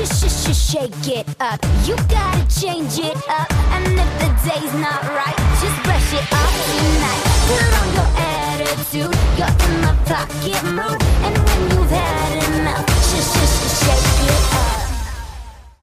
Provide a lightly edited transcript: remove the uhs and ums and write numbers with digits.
Shake it up. You gotta change it up. And if the day's not right, just brush it off tonight. Put on your attitude, you're in my pocket mood. And when you've had enough, shake